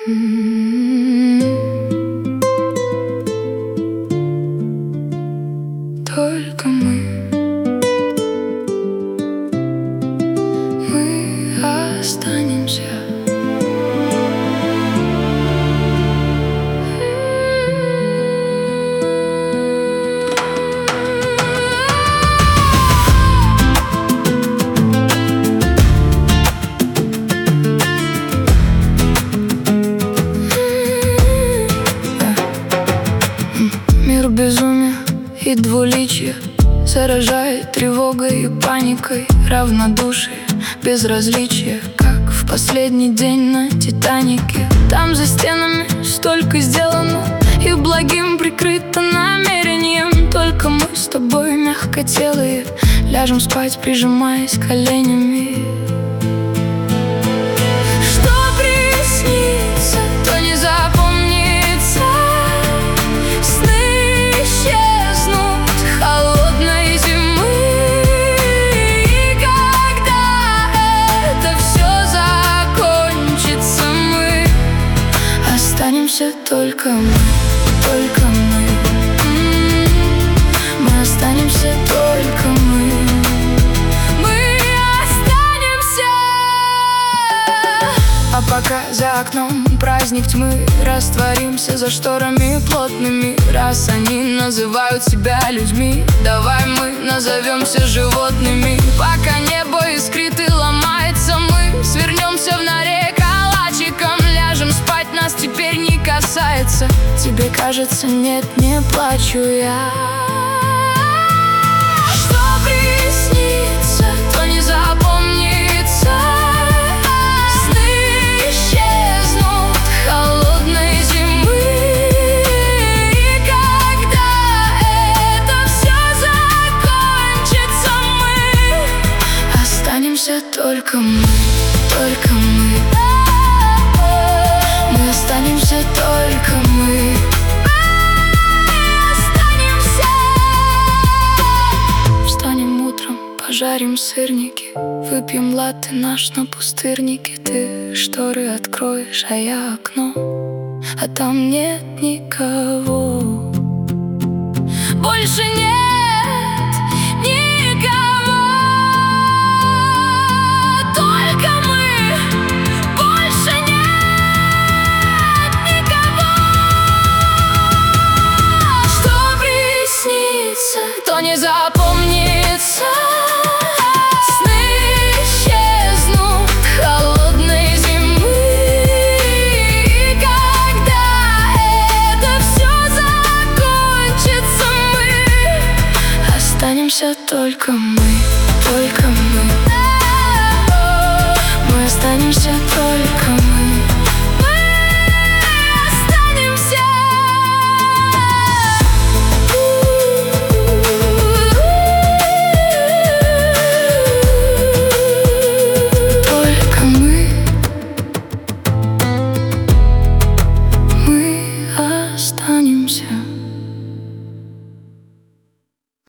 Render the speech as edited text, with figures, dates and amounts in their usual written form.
Только мы останемся. Мир безумия и двуличия заражает тревогой и паникой, равнодушие, безразличие, как в последний день на Титанике. Там за стенами столько сделано, и благим прикрыто намерением. Только мы с тобой мягкотелые ляжем спать, прижимаясь коленями. Что приснится, то не запомнится. Сны исчезнут холодной зимы. И когда это все закончится, мы останемся только мы, только мы. Мы останемся только мы. Мы останемся. А пока за окном праздник тьмы, растворимся за шторами плотными. Раз они называют себя людьми, давай мы назовемся животными. Пока небо искрит и ломается, мы свернемся в норе калачиком. Ляжем спать, нас теперь не касается. Тебе кажется, нет, не плачу я. Что приснится, то не запомнится. Сны исчезнут холодной зимы. И когда это все закончится, мы останемся только мы, только мы. Мы останемся только мы. Встанем утром, пожарим сырники, выпьем латте наш на пустырнике. Ты шторы откроешь, а я окно, а там нет никого. Больше нет никого. Только мы. Больше нет никого. Что приснится, то не запомнится. Сны исчезнут холодной зимы. И когда это все закончится, мы останемся только мы, только мы. Мы останемся только мы.